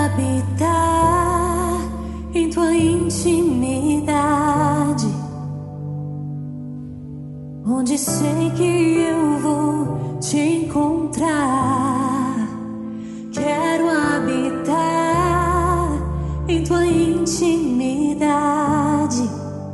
habitar em tua intimidade, onde sei que eu vou te encontrar. Quero habitar em tua intimidade,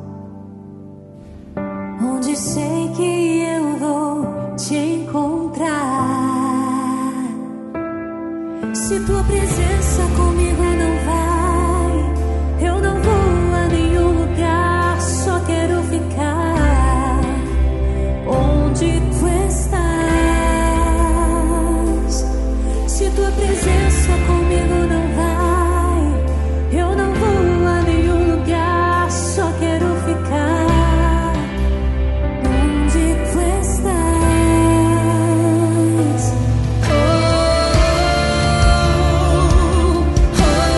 onde sei que eu vou te encontrar. Se tua presença comigo não vai, eu não vou a nenhum lugar, só quero ficar onde tu estás. Se tua presença comigo não vai, eu não vou a nenhum lugar, só quero ficar onde tu estás. Oh, oh, oh.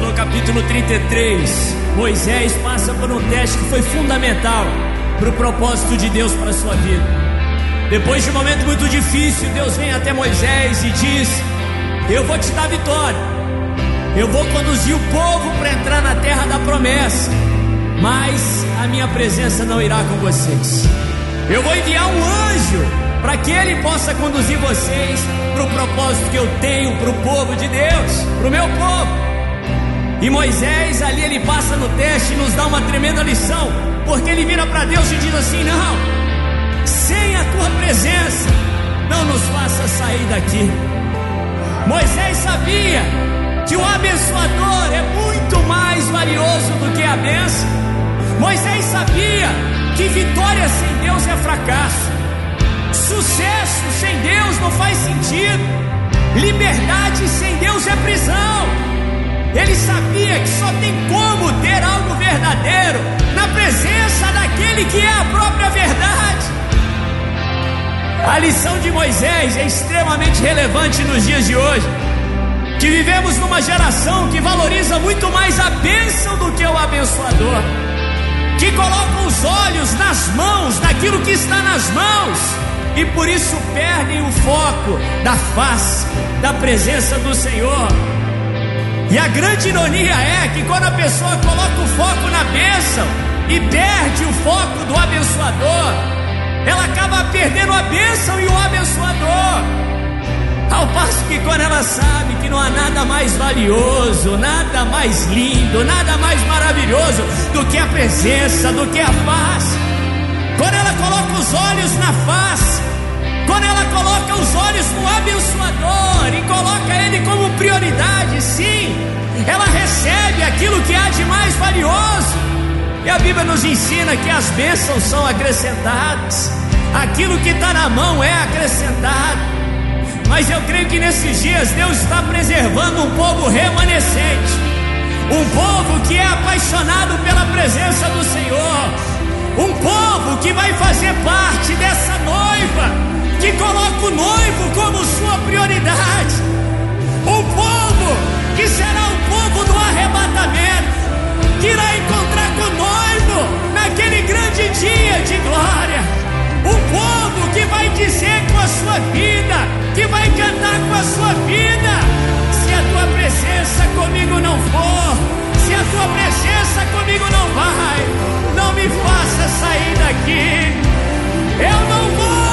no capítulo 33, Moisés passa por um teste que foi fundamental para o propósito de Deus para a sua vida. Depois de um momento muito difícil, Deus vem até Moisés e diz: eu vou te dar vitória, eu vou conduzir o povo para entrar na terra da promessa, mas a minha presença não irá com vocês. Eu vou enviar um anjo para que ele possa conduzir vocês para o propósito que eu tenho para o povo de Deus, para o meu povo. E Moisés ali, ele passa no teste e nos dá uma tremenda lição, porque ele vira para Deus e diz assim: não, sem a tua presença não nos faça sair daqui. Moisés sabia que o abençoador é muito mais valioso do que a bênção. Moisés sabia que vitória sem Deus é fracasso, sucesso sem Deus não faz sentido, liberdade sem Deus é prisão. Ele sabia que só tem como ter algo verdadeiro na presença daquele que é a própria verdade. A lição de Moisés é extremamente relevante nos dias de hoje, que vivemos numa geração que valoriza muito mais a bênção do que o abençoador, que coloca os olhos nas mãos, naquilo que está nas mãos, e por isso perdem o foco da face, da presença do Senhor. E a grande ironia é que quando a pessoa coloca o foco na bênção e perde o foco do abençoador, ela acaba perdendo a bênção e o abençoador. Ao passo que quando ela sabe que não há nada mais valioso, nada mais lindo, nada mais maravilhoso do que a presença, do que a face, quando ela coloca os olhos na face, quando ela coloca os olhos no abençoador e coloca ele como prioridade, sim, ela recebe aquilo que há de mais valioso. E a Bíblia nos ensina que as bênçãos são acrescentadas, aquilo que está na mão é acrescentado. Mas eu creio que nesses dias Deus está preservando um povo remanescente, um povo que é apaixonado pela presença do Senhor, um povo que vai fazer parte dessa noiva, que coloca o noivo como sua prioridade, um povo que será o povo do arrebatamento, que irá encontrar com o noivo naquele grande dia de glória, um povo que vai dizer com a sua vida, que vai cantar com a sua vida: se a tua presença comigo não for, se a tua presença comigo não vai, não me faça sair daqui, eu não vou.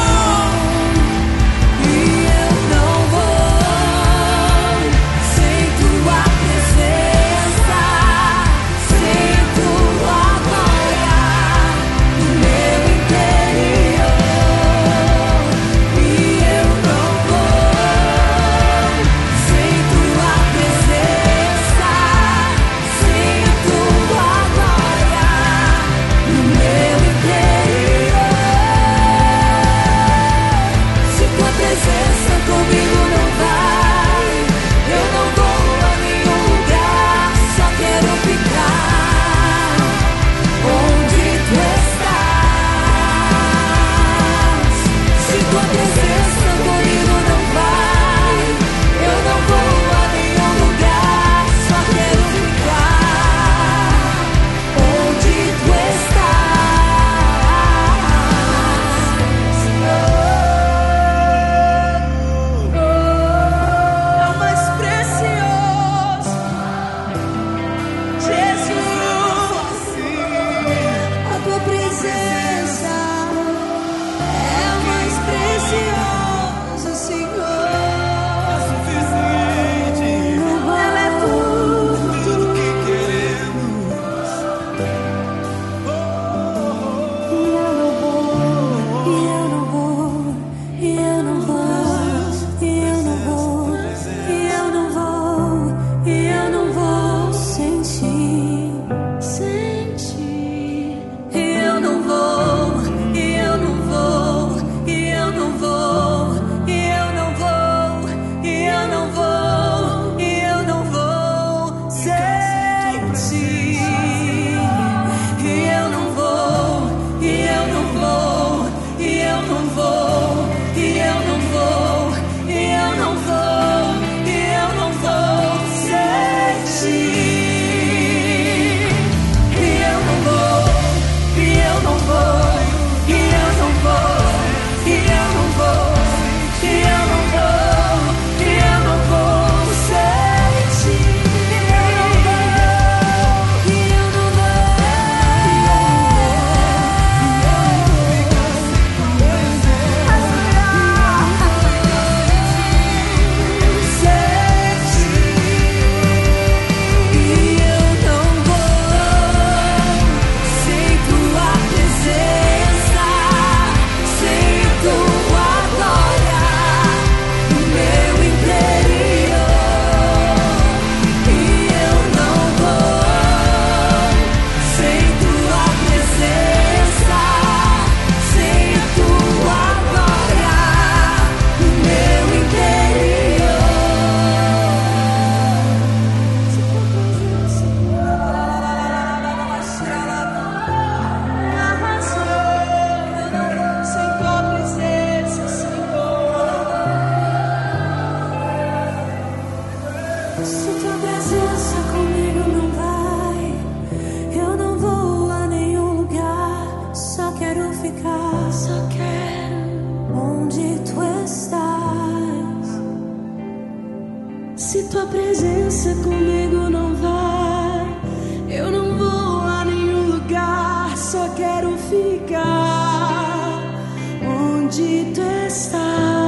presença comigo não vai. Eu não vou a nenhum lugar, só quero ficar onde tu estás.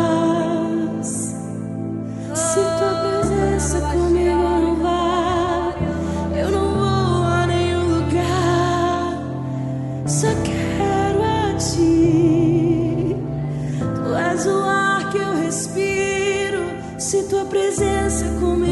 Se tua presença comigo não vai, eu não vou a nenhum lugar, só quero a ti. Tu és o ar que eu respiro. Se tua presença comigo